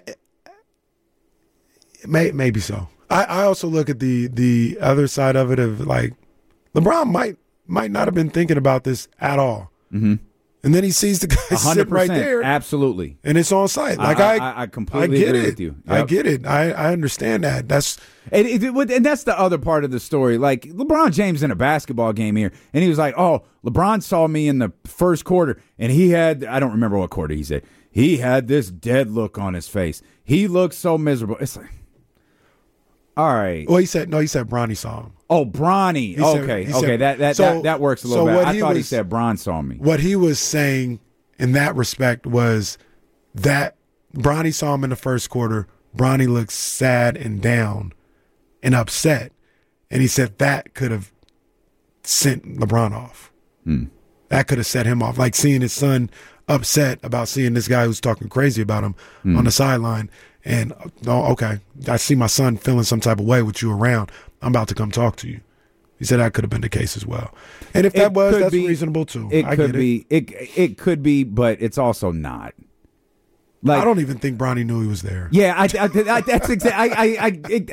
maybe so. I also look at the other side of it, of like, LeBron might not have been thinking about this at all. Mm-hmm. And then he sees the guy sit right there. Absolutely. And it's on site. Like, I completely agree with you. Yep. I get it. I understand that. And that's the other part of the story. Like, LeBron James in a basketball game here, and he was like, oh, LeBron saw me in the first quarter, and he had, I don't remember what quarter he said. he had this dead look on his face. He looked so miserable. It's like, all right. Well, he said Bronny saw him. Oh, Bronny. Okay. That works a little bit. I thought he said Bron saw me. What he was saying in that respect was that Bronny saw him in the first quarter. Bronny looked sad and down and upset. And he said that could have sent LeBron off. That could have set him off. Like seeing his son upset about seeing this guy who's talking crazy about him on the sideline. And, okay, I see my son feeling some type of way with you around. I'm about to come talk to you. He said that could have been the case as well. And if that's reasonable too. It could be. It could be, but it's also not. Like, I don't even think Bronny knew he was there. Yeah, that's exactly.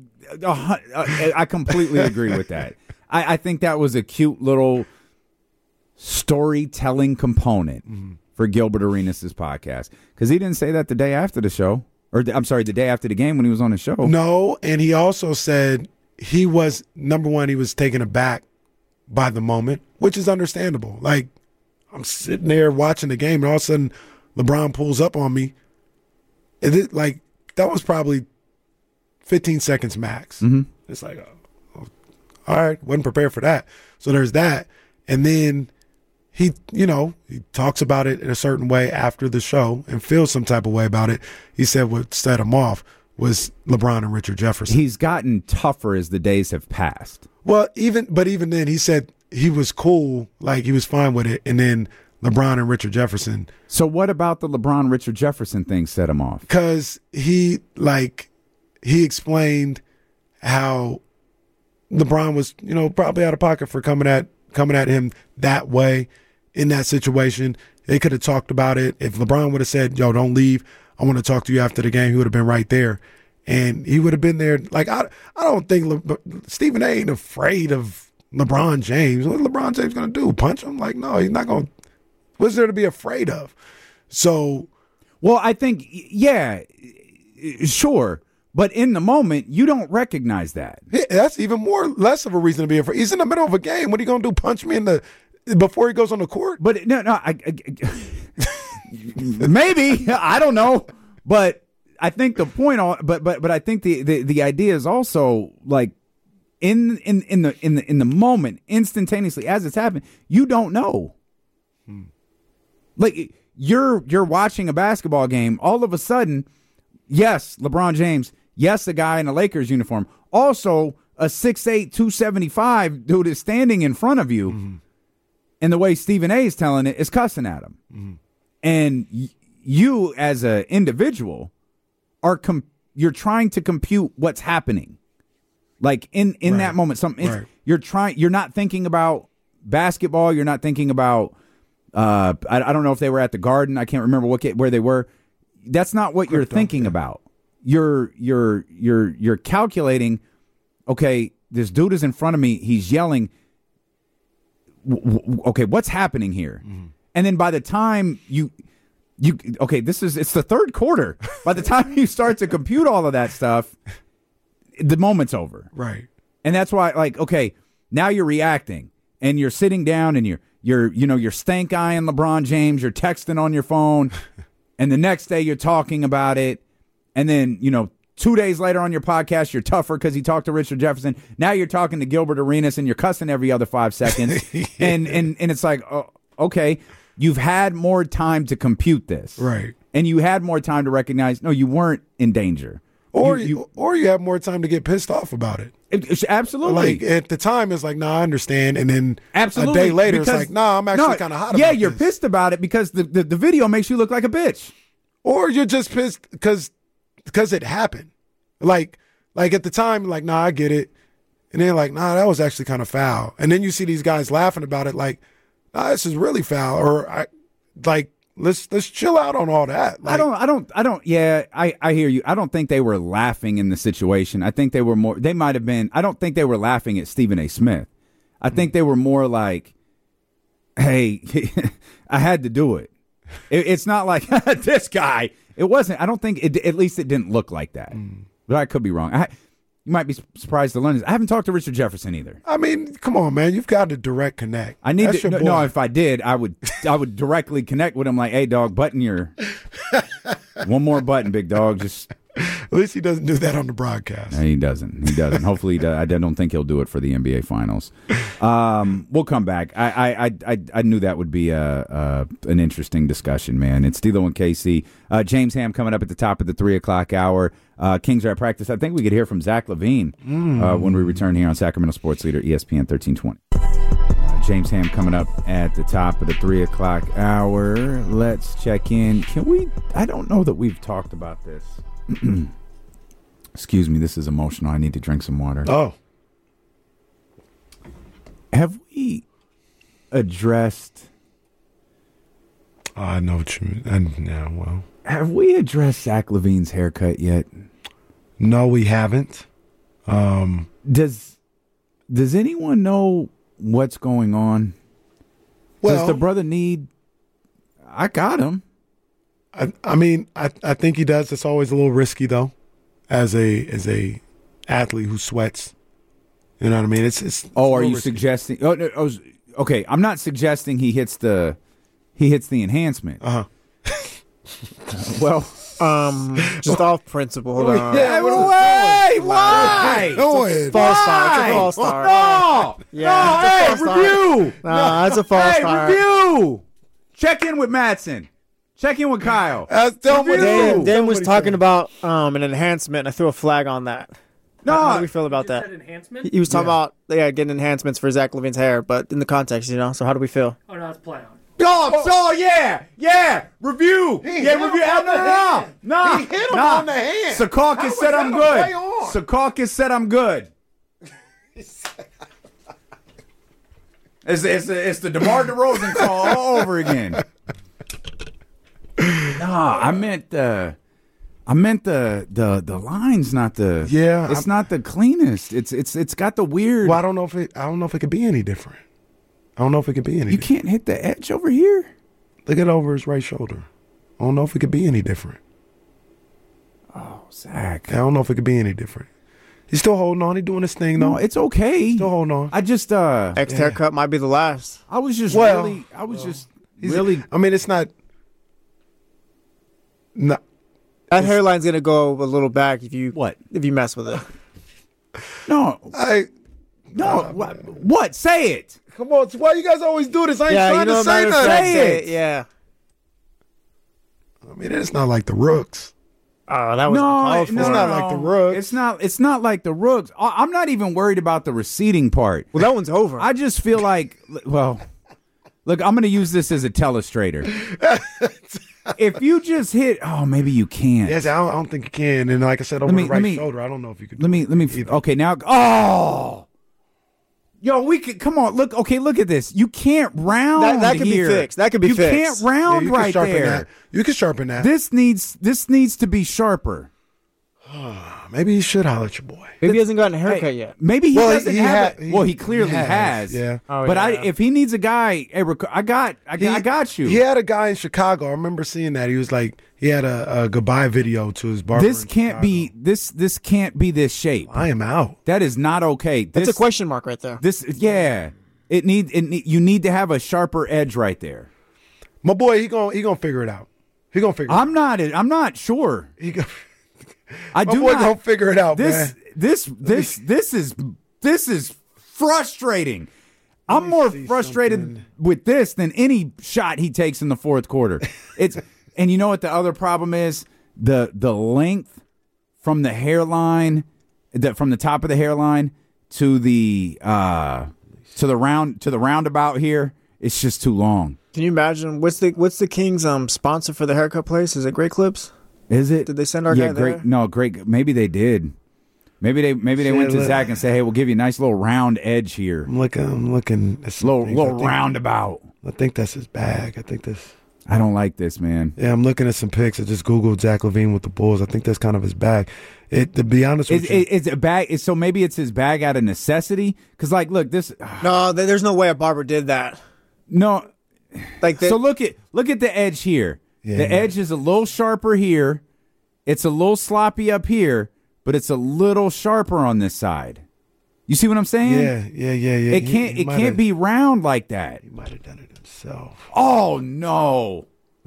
I completely agree with that. I think that was a cute little storytelling component for Gilbert Arenas' podcast, because he didn't say that the day after the show, or I'm sorry, the day after the game when he was on the show. No, and he also said he was, number one, he was taken aback by the moment, which is understandable. Like, I'm sitting there watching the game, and all of a sudden LeBron pulls up on me. And like, that was probably 15 seconds max. It's like, all right, wasn't prepared for that. So there's that. And then he talks about it in a certain way after the show and feels some type of way about it. He said what set him off was LeBron and Richard Jefferson. He's gotten tougher as the days have passed. Well, even then, he said he was cool, like he was fine with it. And then LeBron and Richard Jefferson. So what about the LeBron Richard Jefferson thing set him off? Because he explained how LeBron was, probably out of pocket for coming at him that way in that situation. They could have talked about it. If LeBron would have said, "Yo, don't leave. I want to talk to you after the game," he would have been right there, and he would have been there. Like, I don't think Stephen A. ain't afraid of LeBron James. What LeBron James gonna do? Punch him? Like, no, he's not gonna. What's there to be afraid of? So, well, I think, yeah, sure. But in the moment, you don't recognize that. That's even less of a reason to be afraid. He's in the middle of a game. What are you going to do? Punch me before he goes on the court? But no, maybe, I don't know. But I think the point, but I think the idea is also like in the moment, instantaneously as it's happening, you don't know. Like you're watching a basketball game, all of a sudden, yes, LeBron James. Yes, a guy in a Lakers uniform. Also, a 6'8", 275 dude is standing in front of you, and the way Stephen A. is telling it is cussing at him. And you, as an individual, you're trying to compute what's happening. Like in that moment, you're not thinking about basketball. You're not thinking about. I don't know if they were at the Garden. I can't remember where they were. That's not what you're thinking about. You're calculating, okay, this dude is in front of me, he's yelling, okay, what's happening here? And then by the time it's the third quarter. By the time you start to compute all of that stuff, the moment's over. Right. And that's why, like, okay, now you're reacting and you're sitting down and you're stank eyeing LeBron James, you're texting on your phone, and the next day you're talking about it. And then, 2 days later on your podcast, you're tougher because he talked to Richard Jefferson. Now you're talking to Gilbert Arenas and you're cussing every other 5 seconds. and it's like, okay, you've had more time to compute this. Right. And you had more time to recognize, no, you weren't in danger. Or you have more time to get pissed off about it. Absolutely. Like, at the time, it's like, nah, I understand. And then absolutely. A day later, it's like, nah, I'm actually kind of hot about it. Yeah, you're pissed about it because the video makes you look like a bitch. Or you're just pissed because it happened. Like at the time, like, nah, I get it. And then like, nah, that was actually kind of foul. And then you see these guys laughing about it like, nah, this is really foul. Or let's chill out on all that. Like, I hear you. I don't think they were laughing in the situation. I think they might have been, I don't think they were laughing at Stephen A. Smith. I think they were more like, hey, I had to do it. It's not like this guy. It wasn't. I don't think at least it didn't look like that. But I could be wrong. You might be surprised to learn this. I haven't talked to Richard Jefferson either. I mean, come on, man. You've got a direct connect. I need to. No, if I did, I would directly connect with him. Like, hey, dog, button your One more button, big dog. Just At least he doesn't do that on the broadcast. no, he doesn't. He doesn't. Hopefully, he does. I don't think he'll do it for the NBA Finals. We'll come back. I knew that would be an interesting discussion, man. It's D'Lo and KC. James Ham coming up at the top of the 3 o'clock hour. Kings are at practice. I think we could hear from Zach LaVine when we return here on Sacramento Sports Leader ESPN 1320. James Ham coming up at the top of the 3 o'clock hour. Let's check in. Can we? I don't know that we've talked about this. Excuse me, this is emotional. I need to drink some water. Oh, Have we addressed? I know what you mean. Yeah, well, Have we addressed Zach LaVine's haircut yet? no, we haven't. Does anyone know what's going on? Does the brother need? I got him. I mean, I think he does. It's always a little risky though, as a athlete who sweats. You know what I mean? It's Oh, are a little you risky. suggesting? Oh, no, okay. I'm not suggesting he hits the enhancement. Well, Just off principle. Hold on. Yeah, why? Go ahead. False start. It's a false start. No, Yeah, no. it's a Hey, false start. review. Nah, that's a false Hey, start. review. Check in with Madsen. Check in with Kyle. Tell him what Review. Dan was talking about an enhancement. And I threw a flag on that. How do we feel about that? Enhancement? He was talking about getting enhancements for Zach LaVine's hair, but in the context, So how do we feel? Oh, no, it's play on. Oh, yeah. Review. Review. No. He hit him on the hand. Secaucus said I'm good. Secaucus said I'm good. It's the DeMar DeRozan call all over again. Nah, I meant the lines, not the. Yeah, it's not the cleanest. It's got the weird. Well, I don't know if it could be any different. I don't know if it could be any. You can't hit the edge over here. Look at over his right shoulder. I don't know if it could be any different. Oh, Zach. I don't know if it could be any different. He's still holding on. He's doing his thing though. No, it's okay. Still holding on. I just Next haircut might be the last. I was just Well, really. I mean, it's not. No. That hairline's gonna go a little back if you mess with it. No. No. What? Say it. Come on. Why you guys always do this? I ain't trying to say matter of nothing. fact, Say it. Yeah. I mean, it's not like the Rooks. Oh, that was uncalled for. It's not like the Rooks. It's not like the Rooks. I'm not even worried about the receding part. Well, that one's over. I just feel like, well, look, I'm going to use this as a telestrator. If you just hit, maybe you can't. Yes, I don't think you can. And like I said, over the right shoulder, I don't know if you could. Let me. either. Okay, now. Yo, we could come on. Look at this. You can't round. That could be here. fixed. That could be you fixed. You can't round you can right sharpen there. that. You can sharpen that. This needs to be sharper. Maybe you should holler at your boy. Maybe he hasn't gotten a haircut yet. Maybe he Well, doesn't he have ha- it. Well, he he clearly has, has. yeah. Oh, but yeah. if he needs a guy, hey, I got you. He had a guy in Chicago. I remember seeing that. He was like, he had a goodbye video to his barber. This in can't Chicago. be this can't be this shape. I am out. That is not okay. That's a question mark right there. You need to have a sharper edge right there. My boy, he gonna figure it out. He gonna figure. I'm not sure. He gonna, I my do boy not. gonna figure it out, man. This is frustrating. I'm more frustrated with this than any shot he takes in the fourth quarter. And you know what the other problem is? The length from the hairline, from the top of the hairline to the roundabout here, it's just too long. Can you imagine what's the Kings sponsor for the haircut place? Is it Great Clips? Is it? Did they send our guy there? Great. No, great. Maybe they did. Maybe they went to Zach and said, "Hey, we'll give you a nice little round edge here, I'm looking. At some little things. I think- roundabout." I think that's his bag. I think this. I don't like this, man. Yeah, I'm looking at some pics. I just googled Zach LaVine with the Bulls. I think that's kind of his bag. To be honest with you, It's a bag. So maybe it's his bag out of necessity. Because, like, look, this. No, there's no way a barber did that. No. Like, So look at the edge here. Yeah. The edge is a little sharper here. It's a little sloppy up here, but it's a little sharper on this side. You see what I'm saying? yeah. It can't. He It might can't have- be round like that. He might have done it himself. Oh no!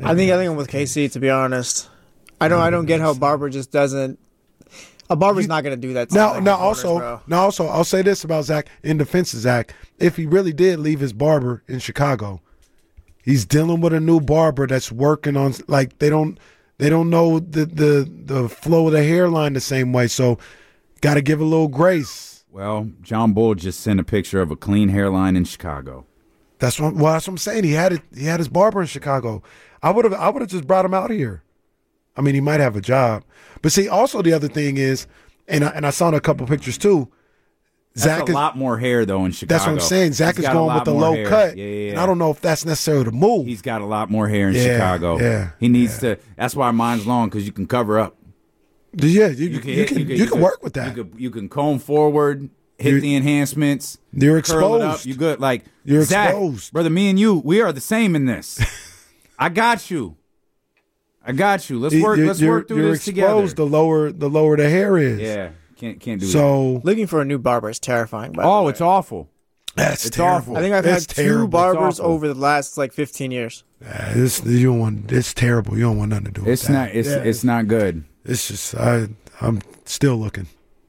I think I'm with KC, to be honest. I don't get how Barber just doesn't. A Barber's not going to do that. To Also, I'll say this about Zach in defense of Zach. If he really did leave his barber in Chicago, he's dealing with a new barber that's working on, like, they don't know the flow of the hairline the same way. So, got to give a little grace. Well, John Bull just sent a picture of a clean hairline in Chicago. That's what I'm saying. He had his barber in Chicago. I would have just brought him out here. I mean, he might have a job. But see, also the other thing is, and I saw in a couple pictures too, Zach has a lot more hair, though, in Chicago. That's what I'm saying. Zach is going with the low cut. Yeah. And I don't know if that's necessarily the move. He's got a lot more hair in Chicago. Yeah. He needs to. That's why mine's long, because you can cover up. Yeah, you can work with that. You can comb forward, hit the enhancements. You're curl it up. exposed. You good. Like, you're Zach, exposed. Brother, me and you, we are the same in this. I got you. Let's work through this together. You're exposed the lower the hair is. Yeah, can't do that. So looking for a new barber is terrifying. By the way. It's awful. It's terrible. Awful. I think I've had two barbers over the last 15 years. It's terrible. You don't want nothing to do with that. It's not good. It's just I'm still looking.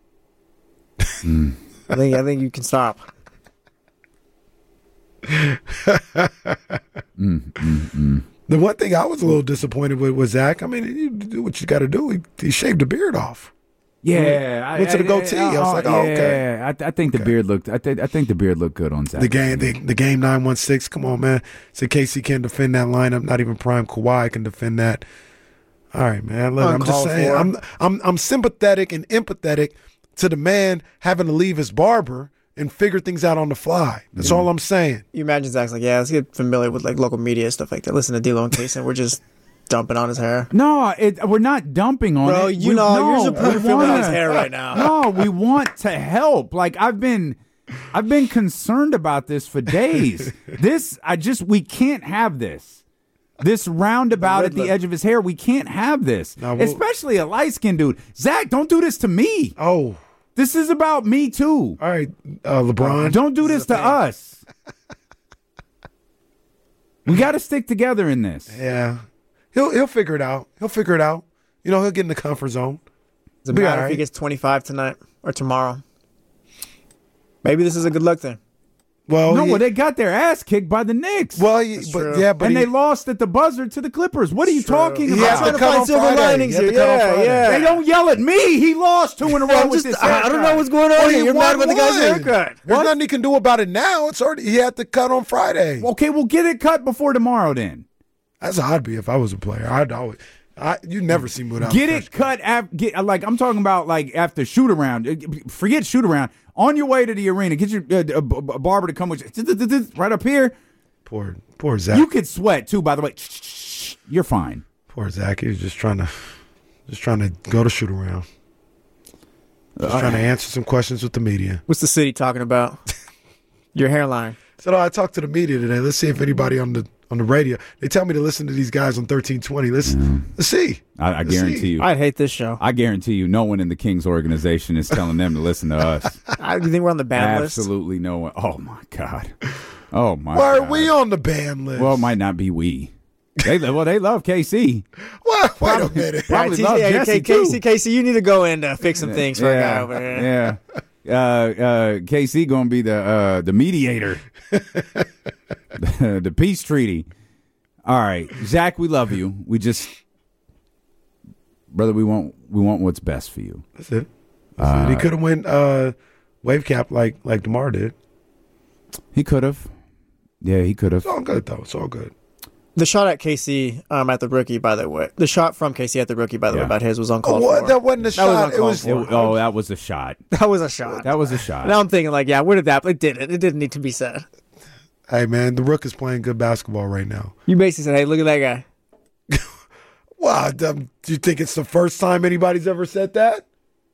I think you can stop. The one thing I was a little disappointed with was Zach. I mean, you do what you got to do. He shaved the beard off. Yeah, went to the goatee. I was like, okay. I think the beard looked. I think the beard looked good on Zach. The game 916. Come on, man. So KC can't defend that lineup. Not even prime Kawhi can defend that. All right, man. Look, I'm just saying. I'm sympathetic and empathetic to the man having to leave his barber and figure things out on the fly. That's all I'm saying. You imagine Zach's like, yeah, let's get familiar with local media stuff like that. Listen to D'Lo and Casey, and we're just dumping on his hair. No, we're not dumping on it. Bro, you're just putting on his hair right now. No, we want to help. Like, I've been concerned about this for days. We can't have this. This roundabout at the edge of his hair, we can't have this. No, especially a light-skinned dude. Zach, don't do this to me. Oh. This is about me, too. All right, LeBron. Don't do this to us. We got to stick together in this. Yeah. He'll figure it out. He'll get in the comfort zone. Does it matter if he gets 25 tonight or tomorrow? Maybe this is a good luck thing. Well, they got their ass kicked by the Knicks. Well, they lost at the buzzer to the Clippers. What are you talking about? Trying to find silver linings here. Yeah. They don't yell at me. He lost 2 in a row with this haircut. I don't know what's going on here. You're mad about the guy's haircut. There's nothing he can do about it now. He had to cut on Friday. Okay, we'll get it cut before tomorrow then. That's how I'd be if I was a player. You never see me without get it cut. I'm talking about after shoot around. Forget shoot around. On your way to the arena, get your barber to come with you right up here. Poor Zach. You could sweat too, by the way. You're fine. Poor Zach. He was just trying to go to shoot around. Just trying to answer some questions with the media. What's the city talking about? Your hairline. So I talked to the media today. Let's see if anybody on the radio. They tell me to listen to these guys on 1320. Let's see. I guarantee you. I hate this show. I guarantee you no one in the Kings organization is telling them to listen to us. You think we're on the ban list? Absolutely no one. Oh, my God. Oh, my Why God. are we on the ban list? Well, it might not be we. They love KC. What? Wait a minute. Probably love Jesse, too. Casey, you need to go and fix some things for a guy over here. Yeah. KC going to be the mediator. The peace treaty. All right, Zach, we love you. We just, brother, we want what's best for you. That's it. He could have went wave cap like DeMar did. He could have. Yeah, he could have. It's all good though. It's all good. The shot at KC at the rookie, by the way. The shot from KC at the rookie, by the way, about his was uncalled for. That wasn't a shot. That was a shot. That was a shot. That was a shot. Now I'm thinking where did that? It didn't need to be said. Hey, man, the Rook is playing good basketball right now. You basically said, hey, look at that guy. Wow, do you think it's the first time anybody's ever said that?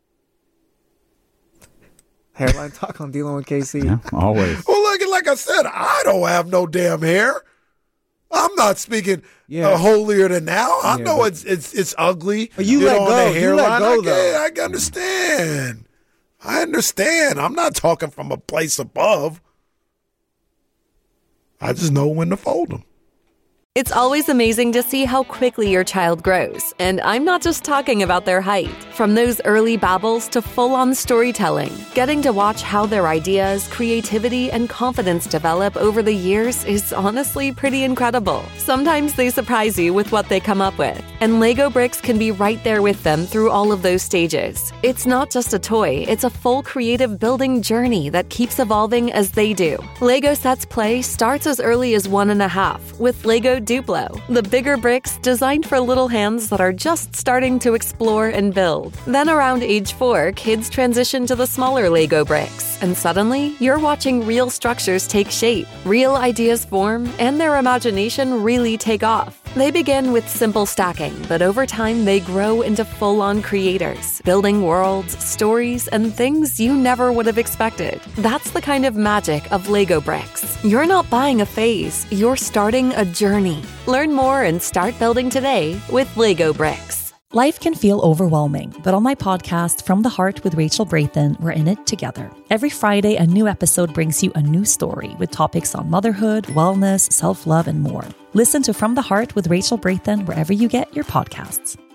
Hairline talk on D'Lo and KC. Yeah, always. Well, like I said, I don't have no damn hair. I'm not speaking holier than thou. I know it's ugly. But you let go. You let go, though. I understand. I understand. I'm not talking from a place above. I just know when to fold them. It's always amazing to see how quickly your child grows, and I'm not just talking about their height. From those early babbles to full-on storytelling, getting to watch how their ideas, creativity, and confidence develop over the years is honestly pretty incredible. Sometimes they surprise you with what they come up with, and Lego Bricks can be right there with them through all of those stages. It's not just a toy, it's a full creative building journey that keeps evolving as they do. Lego Sets Play starts as early as 1.5 with Lego Duplo, the bigger bricks designed for little hands that are just starting to explore and build. Then around age 4, kids transition to the smaller Lego bricks, and suddenly you're watching real structures take shape, real ideas form, and their imagination really take off. They begin with simple stacking, but over time they grow into full-on creators, building worlds, stories, and things you never would have expected. That's the kind of magic of Lego Bricks. You're not buying a phase, you're starting a journey. Learn more and start building today with Lego Bricks. Life can feel overwhelming, but on my podcast, From the Heart with Rachel Braithen, we're in it together. Every Friday, a new episode brings you a new story with topics on motherhood, wellness, self-love, and more. Listen to From the Heart with Rachel Braithen wherever you get your podcasts.